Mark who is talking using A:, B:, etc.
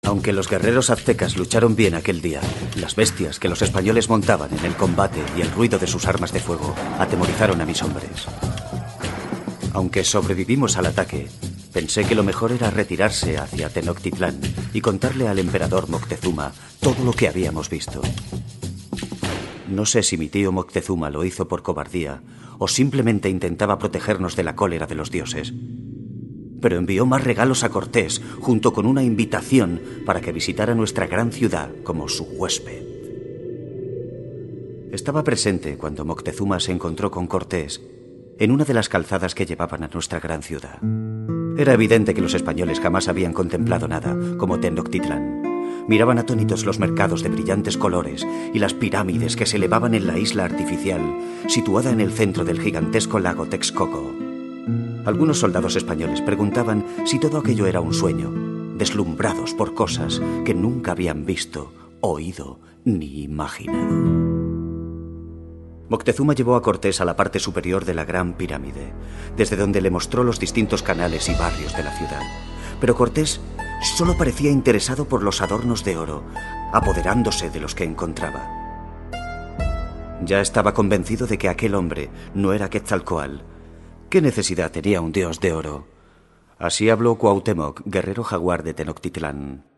A: Aunque los guerreros aztecas lucharon bien aquel día, las bestias que los españoles montaban en el combate y el ruido de sus armas de fuego atemorizaron a mis hombres. Aunque sobrevivimos al ataque, pensé que lo mejor era retirarse hacia Tenochtitlán y contarle al emperador Moctezuma todo lo que habíamos visto. No sé si mi tío Moctezuma lo hizo por cobardía o simplemente intentaba protegernos de la cólera de los dioses. Pero envió más regalos a Cortés, junto con una invitación para que visitara nuestra gran ciudad como su huésped. Estaba presente cuando Moctezuma se encontró con Cortés en una de las calzadas que llevaban a nuestra gran ciudad. Era evidente que los españoles jamás habían contemplado nada como Tenochtitlán. Miraban atónitos los mercados de brillantes colores y las pirámides que se elevaban en la isla artificial, situada en el centro del gigantesco lago Texcoco. Algunos soldados españoles preguntaban si todo aquello era un sueño, deslumbrados por cosas que nunca habían visto, oído ni imaginado. Moctezuma llevó a Cortés a la parte superior de la gran pirámide, desde donde le mostró los distintos canales y barrios de la ciudad. Pero Cortés solo parecía interesado por los adornos de oro, apoderándose de los que encontraba. Ya estaba convencido de que aquel hombre no era Quetzalcóatl. ¿Qué necesidad tenía un dios de oro? Así habló Cuauhtémoc, guerrero jaguar de Tenochtitlán.